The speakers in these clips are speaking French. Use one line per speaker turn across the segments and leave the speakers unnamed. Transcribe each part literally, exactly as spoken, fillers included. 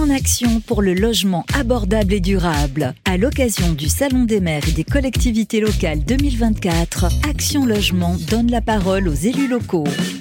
en action pour le logement abordable et durable. À l'occasion du Salon des maires et des collectivités locales deux mille vingt-quatre, Action Logement donne la parole aux élus locaux.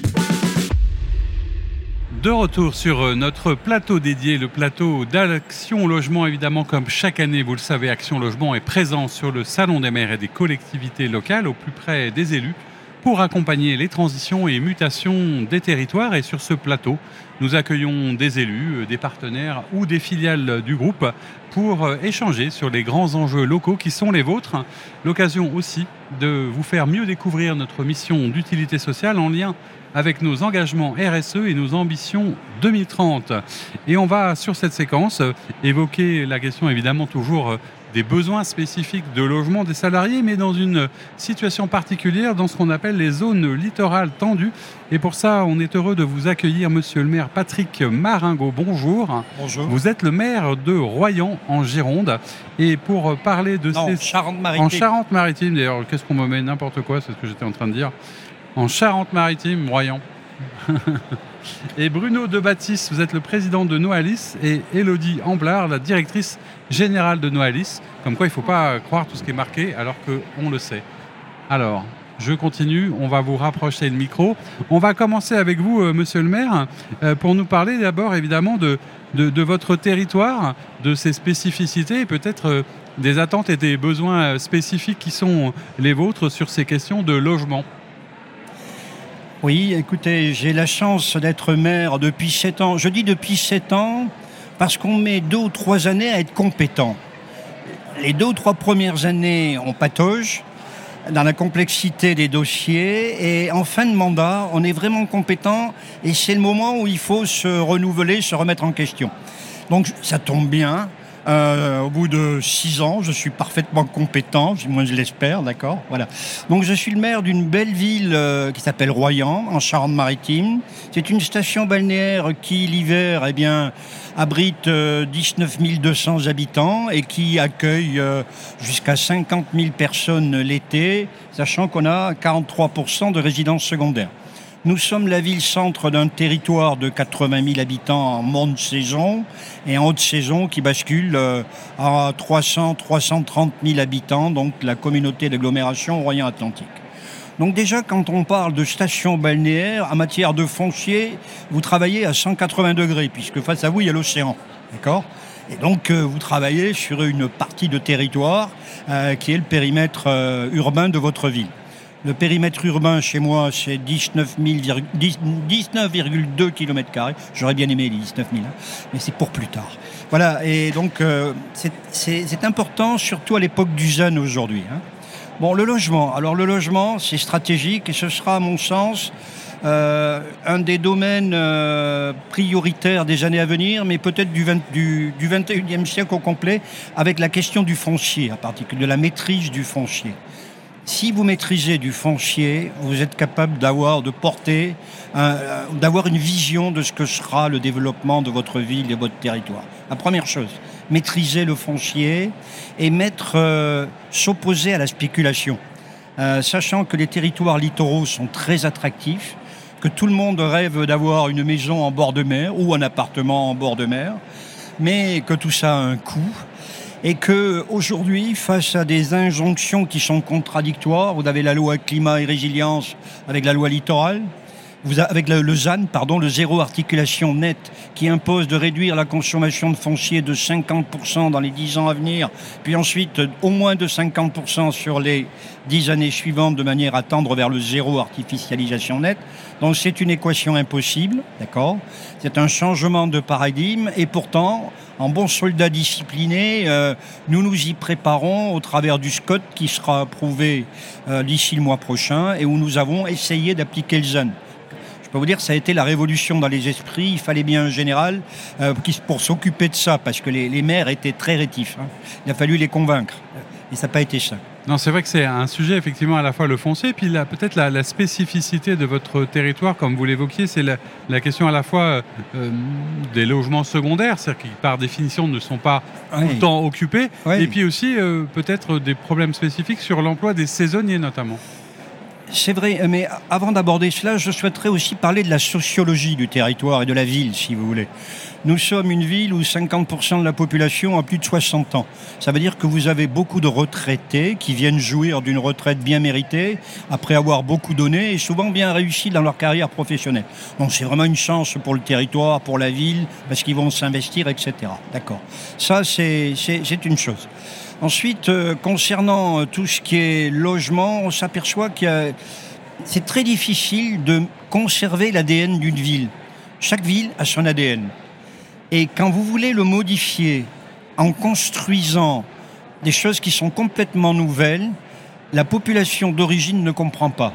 De retour sur notre plateau dédié, le plateau d'Action Logement. Évidemment, comme chaque année, vous le savez, Action Logement est présent sur le Salon des maires et des collectivités locales, au plus près des élus, pour accompagner les transitions et mutations des territoires. Et sur ce plateau, nous accueillons des élus, des partenaires ou des filiales du groupe pour échanger sur les grands enjeux locaux qui sont les vôtres. L'occasion aussi de vous faire mieux découvrir notre mission d'utilité sociale en lien avec nos engagements R S E et nos ambitions deux mille trente. Et on va, sur cette séquence, évoquer la question évidemment toujours des besoins spécifiques de logement des salariés, mais dans une situation particulière, dans ce qu'on appelle les zones littorales tendues. Et pour ça, on est heureux de vous accueillir, monsieur le maire Patrick Maringaud. Bonjour.
Bonjour.
Vous êtes le maire de Royan, en Gironde. Et pour parler de
non,
ces...
Charente-Maritime.
En Charente-Maritime, d'ailleurs, qu'est-ce qu'on me met n'importe quoi, c'est ce que j'étais en train de dire. En Charente-Maritime, Royan. Et Bruno Debaptiste, vous êtes le président de Noalis, et Élodie Amblard, la directrice générale de Noalis. Comme quoi, il ne faut pas croire tout ce qui est marqué, alors qu'on le sait. Alors, je continue, on va vous rapprocher le micro. On va commencer avec vous, euh, monsieur le maire, euh, pour nous parler d'abord, évidemment, de, de, de votre territoire, de ses spécificités, et peut-être euh, des attentes et des besoins spécifiques qui sont les vôtres sur ces questions de logement.
Oui, écoutez, j'ai la chance d'être maire depuis sept ans. Je dis depuis sept ans parce qu'on met deux ou trois années à être compétent. Les deux ou trois premières années, on patauge dans la complexité des dossiers, et en fin de mandat, on est vraiment compétent, et c'est le moment où il faut se renouveler, se remettre en question. Donc ça tombe bien. Euh, au bout de six ans, je suis parfaitement compétent, moi je l'espère, d'accord. Voilà. Donc je suis le maire d'une belle ville euh, qui s'appelle Royan, en Charente-Maritime. C'est une station balnéaire qui, l'hiver, eh bien, abrite euh, dix-neuf mille deux cents habitants et qui accueille euh, jusqu'à cinquante mille personnes l'été, sachant qu'on a quarante-trois pour cent de résidences secondaires. Nous sommes la ville-centre d'un territoire de quatre-vingt mille habitants en monte saison et en haute saison qui bascule à trois cents à trois cent trente mille habitants, donc la communauté d'agglomération Royan-Atlantique. Donc déjà, quand on parle de station balnéaire, en matière de foncier, vous travaillez à cent quatre-vingts degrés, puisque face à vous, il y a l'océan, d'accord ? Et donc, euh, vous travaillez sur une partie de territoire euh, qui est le périmètre euh, urbain de votre ville. Le périmètre urbain, chez moi, c'est dix-neuf virgule deux kilomètres carrés. J'aurais bien aimé les dix-neuf mille, hein, mais c'est pour plus tard. Voilà, et donc, euh, c'est, c'est, c'est important, surtout à l'époque du jeune aujourd'hui. Hein. Bon, le logement. Alors, le logement, c'est stratégique, et ce sera, à mon sens, euh, un des domaines euh, prioritaires des années à venir, mais peut-être du, vingt, du, du vingt et unième siècle au complet, avec la question du foncier, en particulier, de la maîtrise du foncier. Si vous maîtrisez du foncier, vous êtes capable d'avoir, de porter, euh, d'avoir une vision de ce que sera le développement de votre ville et de votre territoire. La première chose, maîtriser le foncier et mettre, euh, s'opposer à la spéculation. Euh, sachant que les territoires littoraux sont très attractifs, que tout le monde rêve d'avoir une maison en bord de mer ou un appartement en bord de mer, mais que tout ça a un coût. Et qu'aujourd'hui, face à des injonctions qui sont contradictoires, vous avez la loi climat et résilience avec la loi littorale, vous avez, avec le, le Z A N, pardon, le zéro articulation nette, qui impose de réduire la consommation de foncier de cinquante pour cent dans les dix ans à venir, puis ensuite au moins de cinquante pour cent sur les dix années suivantes, de manière à tendre vers le zéro artificialisation nette. Donc c'est une équation impossible, d'accord ? C'est un changement de paradigme, et pourtant, en bon soldat discipliné, euh, nous nous y préparons au travers du S C O T qui sera approuvé euh, d'ici le mois prochain, et où nous avons essayé d'appliquer le Z A N. Je peux vous dire que ça a été la révolution dans les esprits. Il fallait bien un général euh, qui, pour s'occuper de ça, parce que les, les maires étaient très rétifs. Hein. Il a fallu les convaincre, et ça n'a pas été ça.
Non, c'est vrai que c'est un sujet, effectivement, à la fois le foncier, puis la, peut-être la, la spécificité de votre territoire, comme vous l'évoquiez, c'est la, la question à la fois euh, des logements secondaires, c'est-à-dire qui, par définition, ne sont pas oui. tout le temps occupés, oui. et puis aussi, euh, peut-être, des problèmes spécifiques sur l'emploi des saisonniers, notamment.
C'est vrai, mais avant d'aborder cela, je souhaiterais aussi parler de la sociologie du territoire et de la ville, si vous voulez. Nous sommes une ville où cinquante pour cent de la population a plus de soixante ans. Ça veut dire que vous avez beaucoup de retraités qui viennent jouir d'une retraite bien méritée, après avoir beaucoup donné et souvent bien réussi dans leur carrière professionnelle. Donc c'est vraiment une chance pour le territoire, pour la ville, parce qu'ils vont s'investir, et cetera. D'accord. Ça, c'est, c'est, c'est une chose. Ensuite, euh, concernant tout ce qui est logement, on s'aperçoit que c'est très difficile de conserver l'A D N d'une ville. Chaque ville a son A D N. Et quand vous voulez le modifier en construisant des choses qui sont complètement nouvelles, la population d'origine ne comprend pas.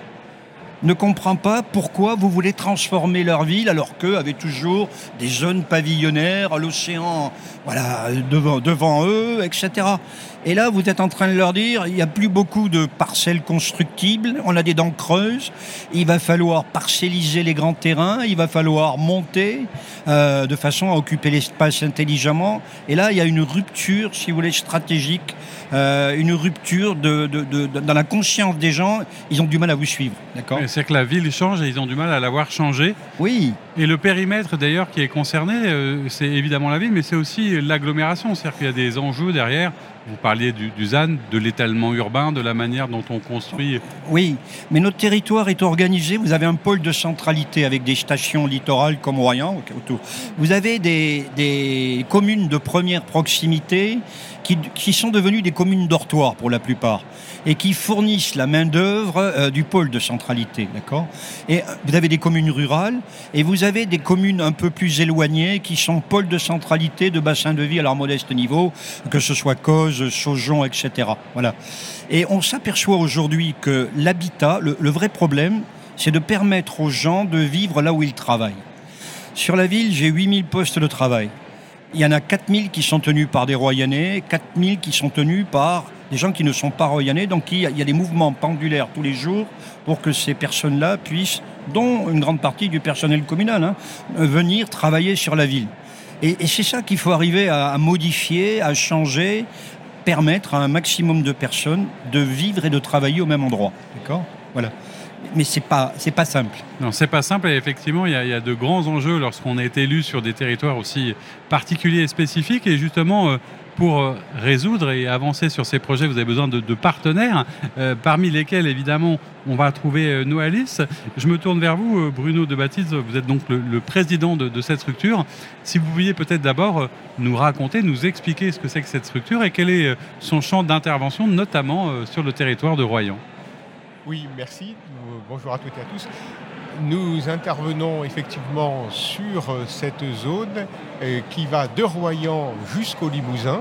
Ne comprend pas pourquoi vous voulez transformer leur ville alors qu'eux avaient toujours des zones pavillonnaires, l'océan voilà, devant, devant eux, et cetera. Et là, vous êtes en train de leur dire, il n'y a plus beaucoup de parcelles constructibles, on a des dents creuses, il va falloir parcelliser les grands terrains, il va falloir monter euh, de façon à occuper l'espace intelligemment. Et là, il y a une rupture, si vous voulez, stratégique, euh, une rupture de, de, de, de, dans la conscience des gens, ils ont du mal à vous suivre, d'accord ?
C'est que la ville change et ils ont du mal à la voir changer.
Oui.
Et le périmètre d'ailleurs qui est concerné, euh, c'est évidemment la ville, mais c'est aussi l'agglomération. C'est-à-dire qu'il y a des enjeux derrière. Vous parliez du, du Z A N, de l'étalement urbain, de la manière dont on construit.
Oui, mais notre territoire est organisé. Vous avez un pôle de centralité avec des stations littorales comme Royan autour. Vous avez des, des communes de première proximité qui, qui sont devenues des communes dortoirs pour la plupart et qui fournissent la main-d'œuvre euh, du pôle de centralité, d'accord ? Et vous avez des communes rurales et vous avez des communes un peu plus éloignées qui sont pôles de centralité de bassins de vie à leur modeste niveau, que ce soit Causes, Saujon, et cetera. Voilà. Et on s'aperçoit aujourd'hui que l'habitat, le, le vrai problème, c'est de permettre aux gens de vivre là où ils travaillent. Sur la ville, j'ai huit mille postes de travail. Il y en a quatre mille qui sont tenus par des Royanais, quatre mille qui sont tenus par des gens qui ne sont pas Royanais. Donc il y a, il y a des mouvements pendulaires tous les jours pour que ces personnes-là puissent, dont une grande partie du personnel communal, hein, venir travailler sur la ville. Et, et c'est ça qu'il faut arriver à, à modifier, à changer, permettre à un maximum de personnes de vivre et de travailler au même endroit. D'accord ? Voilà. Mais c'est pas, c'est pas simple.
Non, c'est pas simple et effectivement, il y a, il y a de grands enjeux lorsqu'on est élu sur des territoires aussi particuliers et spécifiques. Et justement, euh, pour euh, résoudre et avancer sur ces projets, vous avez besoin de, de partenaires, euh, parmi lesquels, évidemment, on va trouver euh, Noalis. Je me tourne vers vous, euh, Bruno de Baptiste, vous êtes donc le, le président de, de cette structure. Si vous pouviez peut-être d'abord euh, nous raconter, nous expliquer ce que c'est que cette structure et quel est euh, son champ d'intervention, notamment euh, sur le territoire de Royan.
Oui, merci. Bonjour à toutes et à tous. Nous intervenons effectivement sur cette zone qui va de Royan jusqu'au Limousin,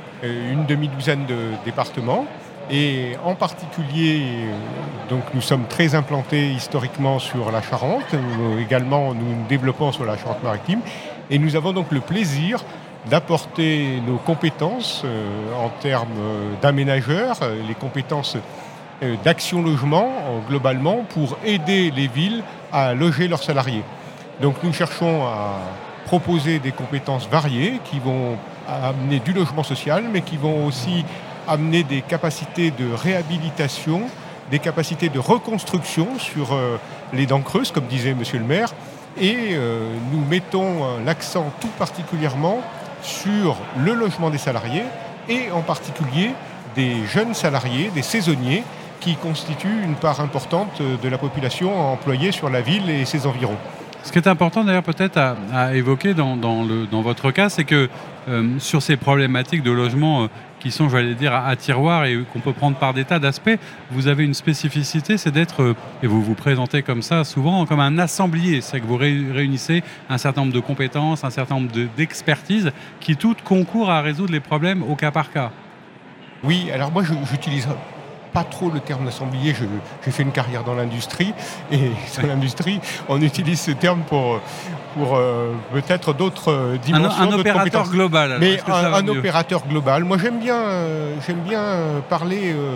une demi-douzaine de départements. Et en particulier, donc nous sommes très implantés historiquement sur la Charente. Nous, également, nous nous développons sur la Charente-Maritime. Et nous avons donc le plaisir d'apporter nos compétences en termes d'aménageurs, les compétences d'action logement globalement pour aider les villes à loger leurs salariés. Donc nous cherchons à proposer des compétences variées qui vont amener du logement social mais qui vont aussi amener des capacités de réhabilitation, des capacités de reconstruction sur euh, les dents creuses comme disait monsieur le maire et euh, nous mettons euh, l'accent tout particulièrement sur le logement des salariés et en particulier des jeunes salariés, des saisonniers qui constitue une part importante de la population employée sur la ville et ses environs.
Ce qui est important d'ailleurs peut-être à, à évoquer dans, dans, le, dans votre cas, c'est que euh, sur ces problématiques de logement euh, qui sont, j'allais dire, à, à tiroir et qu'on peut prendre par des tas d'aspects, vous avez une spécificité, c'est d'être, euh, et vous vous présentez comme ça souvent, comme un assemblier. C'est que vous ré, réunissez un certain nombre de compétences, un certain nombre de, d'expertises qui toutes concourent à résoudre les problèmes au cas par cas.
Oui, alors moi je, j'utilise pas trop le terme d'assemblier, je, j'ai fait une carrière dans l'industrie et dans l'industrie on utilise ce terme pour, pour euh, peut-être d'autres dimensions.
Un, un opérateur global. Alors,
mais un, un opérateur global. Moi j'aime bien, euh, j'aime bien parler euh,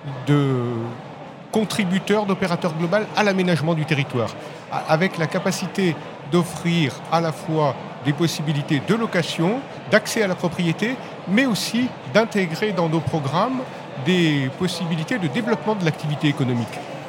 de contributeur, d'opérateur global à l'aménagement du territoire, avec la capacité d'offrir à la fois des possibilités de location, d'accès à la propriété, mais aussi d'intégrer dans nos programmes des possibilités de développement de l'activité économique.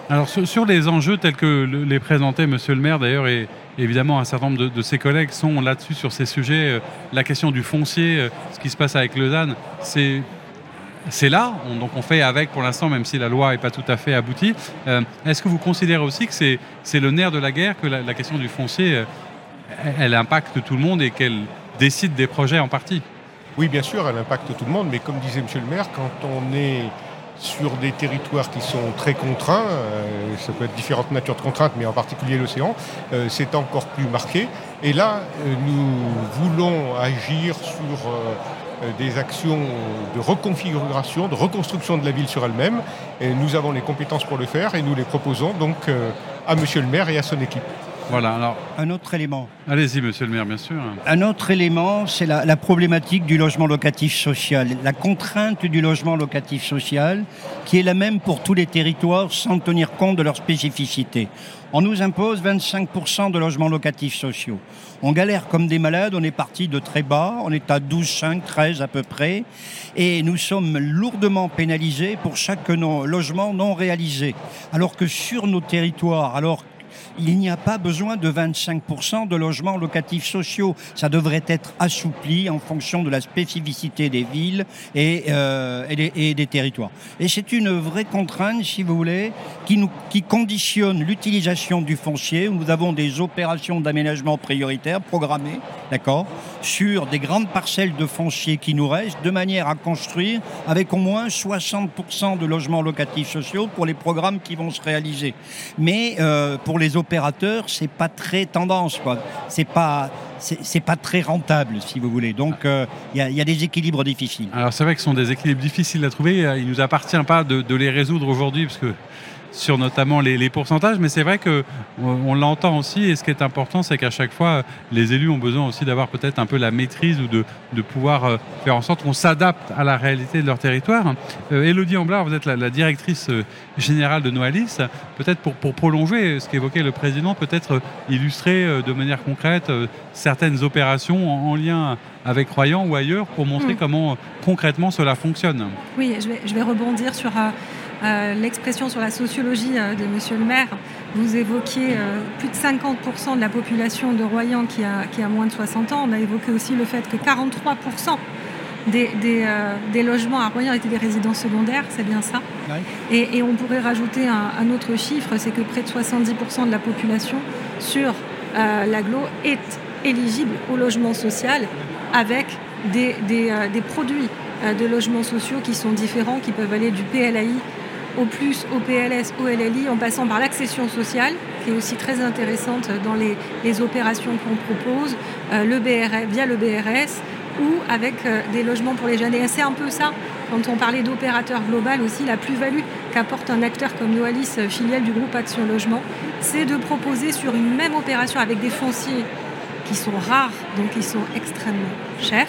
Alors sur, sur les enjeux tels que le, les présentait Monsieur le maire d'ailleurs, et évidemment un certain nombre de, de ses collègues sont là-dessus sur ces sujets, euh, la question du foncier, euh, ce qui se passe avec Lausanne, c'est... C'est là, on, donc on fait avec pour l'instant, même si la loi n'est pas tout à fait aboutie. Euh, est-ce que vous considérez aussi que c'est, c'est le nerf de la guerre, que la, la question du foncier, euh, elle impacte tout le monde et qu'elle décide des projets en partie?
Oui, bien sûr, elle impacte tout le monde, mais comme disait Monsieur le maire, quand on est sur des territoires qui sont très contraints, euh, ça peut être différentes natures de contraintes, mais en particulier l'océan, euh, c'est encore plus marqué. Et là, euh, nous voulons agir sur... Euh, des actions de reconfiguration, de reconstruction de la ville sur elle-même. Et nous avons les compétences pour le faire et nous les proposons donc euh, à Monsieur le maire et à son équipe.
Voilà, alors...
Un autre élément.
Allez-y, Monsieur le maire, bien sûr.
Un autre élément, c'est la, la problématique du logement locatif social, la contrainte du logement locatif social, qui est la même pour tous les territoires sans tenir compte de leurs spécificités. On nous impose vingt-cinq pour cent de logements locatifs sociaux. On galère comme des malades, on est parti de très bas, on est à douze, cinq, treize à peu près, et nous sommes lourdement pénalisés pour chaque non, logement non réalisé. Alors que sur nos territoires, alors il n'y a pas besoin de vingt-cinq pour cent de logements locatifs sociaux. Ça devrait être assoupli en fonction de la spécificité des villes et, euh, et, des, et des territoires. Et c'est une vraie contrainte, si vous voulez, qui, nous, qui conditionne l'utilisation du foncier. Nous avons des opérations d'aménagement prioritaires programmées, d'accord, sur des grandes parcelles de foncier qui nous restent, de manière à construire avec au moins soixante pour cent de logements locatifs sociaux pour les programmes qui vont se réaliser. Mais euh, pour les opérateurs, c'est pas très tendance, quoi. C'est pas, c'est, c'est pas très rentable, si vous voulez. Donc, il euh, y, y a des équilibres difficiles.
Alors, c'est vrai que ce sont des équilibres difficiles à trouver. Il nous appartient pas de, de les résoudre aujourd'hui, parce que sur notamment les, les pourcentages, mais c'est vrai qu'on on l'entend aussi, et ce qui est important, c'est qu'à chaque fois, les élus ont besoin aussi d'avoir peut-être un peu la maîtrise ou de, de pouvoir euh, faire en sorte qu'on s'adapte à la réalité de leur territoire. Euh, Élodie Amblard, vous êtes la, la directrice euh, générale de Noalis. Peut-être pour, pour prolonger ce qu'évoquait le président, peut-être euh, illustrer euh, de manière concrète euh, certaines opérations en, en lien avec Royan ou ailleurs pour montrer mmh. comment euh, concrètement cela fonctionne.
Oui, je vais, je vais rebondir sur... Euh... Euh, l'expression sur la sociologie euh, de Monsieur le maire. Vous évoquiez euh, plus de cinquante pour cent de la population de Royan qui a, qui a moins de soixante ans. On a évoqué aussi le fait que quarante-trois pour cent des, des, euh, des logements à Royan étaient des résidences secondaires, c'est bien ça. Oui. Et, et on pourrait rajouter un, un autre chiffre, c'est que près de soixante-dix pour cent de la population sur euh, l'agglo est éligible au logement social avec des, des, euh, des produits euh, de logements sociaux qui sont différents, qui peuvent aller du P L A I au plus, au P L S, au L L I, en passant par l'accession sociale, qui est aussi très intéressante dans les, les opérations qu'on propose, euh, le B R S, via le B R S, ou avec euh, des logements pour les jeunes. Et c'est un peu ça, quand on parlait d'opérateur global aussi, la plus-value qu'apporte un acteur comme Noalis, filiale du groupe Action Logement, c'est de proposer sur une même opération avec des fonciers qui sont rares, donc qui sont extrêmement chers,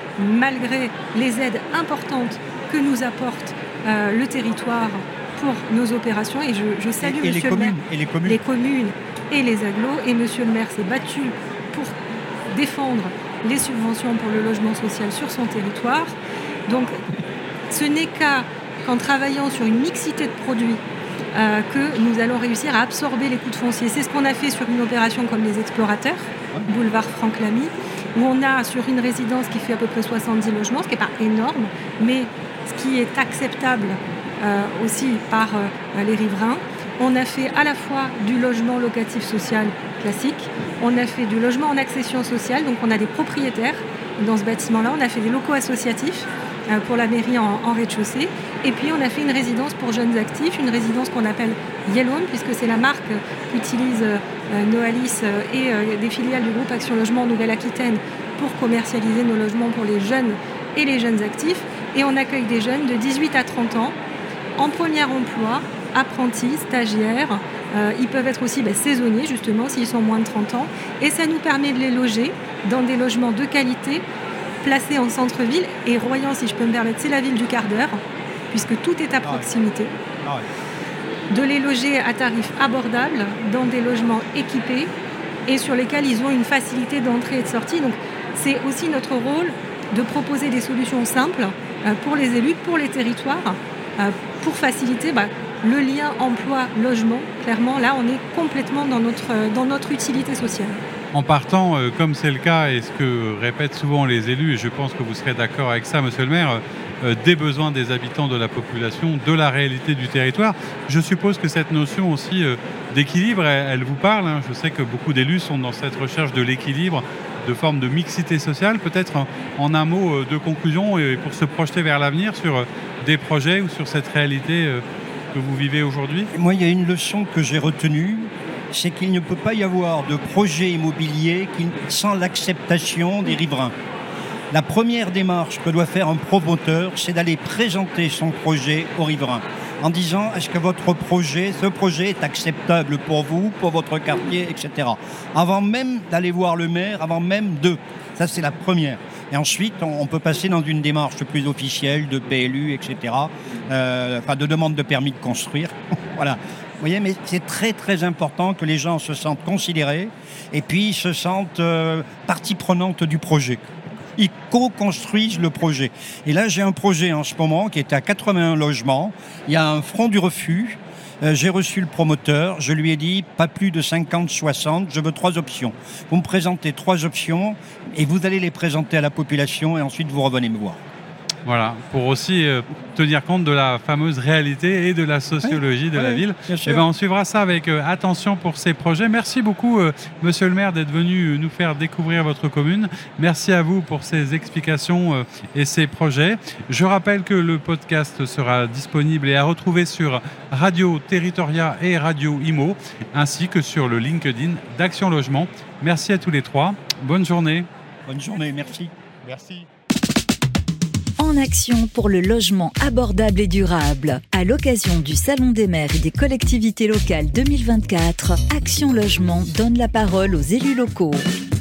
malgré les aides importantes que nous apporte euh, le territoire pour nos opérations. Et je, je salue
et, et
Monsieur
les
le maire,
communes, et les communes.
les communes et les agglos. Et Monsieur le maire s'est battu pour défendre les subventions pour le logement social sur son territoire. Donc, ce n'est qu'à, qu'en travaillant sur une mixité de produits euh, que nous allons réussir à absorber les coûts de foncier. C'est ce qu'on a fait sur une opération comme les Explorateurs, boulevard Franck Lamy, où on a sur une résidence qui fait à peu près soixante-dix logements, ce qui n'est pas énorme, mais ce qui est acceptable euh, aussi par euh, les riverains. On a fait à la fois du logement locatif social classique, on a fait du logement en accession sociale, donc on a des propriétaires dans ce bâtiment-là, on a fait des locaux associatifs euh, pour la mairie en, en rez-de-chaussée, et puis on a fait une résidence pour jeunes actifs, une résidence qu'on appelle Yellowne, puisque c'est la marque qu'utilise euh, Noalis euh, et euh, des filiales du groupe Action Logement en Nouvelle-Aquitaine pour commercialiser nos logements pour les jeunes et les jeunes actifs. Et on accueille des jeunes de dix-huit à trente ans en premier emploi, apprentis, stagiaires. Euh, ils peuvent être aussi ben, saisonniers, justement, s'ils sont moins de trente ans. Et ça nous permet de les loger dans des logements de qualité, placés en centre-ville. Et Royan, si je peux me permettre, c'est la ville du quart d'heure, puisque tout est à proximité. Ah ouais. De les loger à tarif abordable, dans des logements équipés, et sur lesquels ils ont une facilité d'entrée et de sortie. Donc, c'est aussi notre rôle de proposer des solutions simples euh, pour les élus, pour les territoires, euh, pour faciliter bah, le lien emploi-logement, clairement, là, on est complètement dans notre, dans notre utilité sociale.
En partant, euh, comme c'est le cas, et ce que répètent souvent les élus, et je pense que vous serez d'accord avec ça, monsieur le maire, euh, des besoins des habitants, de la population, de la réalité du territoire. Je suppose que cette notion aussi euh, d'équilibre, elle, elle vous parle. Hein. Je sais que beaucoup d'élus sont dans cette recherche de l'équilibre, de forme de mixité sociale. Peut-être en, en un mot euh, de conclusion, et pour se projeter vers l'avenir sur euh, des projets ou sur cette réalité euh, que vous vivez aujourd'hui.
Moi, il y a une leçon que j'ai retenue, c'est qu'il ne peut pas y avoir de projet immobilier qui, sans l'acceptation des riverains. La première démarche que doit faire un promoteur, c'est d'aller présenter son projet aux riverains en disant est-ce que votre projet, ce projet est acceptable pour vous, pour votre quartier, et cetera. Avant même d'aller voir le maire, avant même de. Ça, c'est la première. Et ensuite, on peut passer dans une démarche plus officielle de P L U, et cetera. Euh, enfin, de demande de permis de construire. Voilà. Vous voyez, mais c'est très très important que les gens se sentent considérés et puis se sentent euh, partie prenante du projet. Ils co-construisent le projet. Et là, j'ai un projet en ce moment qui est à quatre-vingt-un logements. Il y a un front du refus. Euh, j'ai reçu le promoteur. Je lui ai dit, pas plus de cinquante soixante, je veux trois options. Vous me présentez trois options et vous allez les présenter à la population et ensuite vous revenez me voir.
Voilà, pour aussi euh, tenir compte de la fameuse réalité et de la sociologie oui, de oui, la ville. Et ben, on suivra ça avec euh, attention pour ces projets. Merci beaucoup, euh, monsieur le maire, d'être venu nous faire découvrir votre commune. Merci à vous pour ces explications euh, et ces projets. Je rappelle que le podcast sera disponible et à retrouver sur Radio Territoria et Radio Imo, ainsi que sur le LinkedIn d'Action Logement. Merci à tous les trois. Bonne journée.
Bonne journée, merci.
Merci.
En action pour le logement abordable et durable. À l'occasion du Salon des maires et des collectivités locales deux mille vingt-quatre, Action Logement donne la parole aux élus locaux.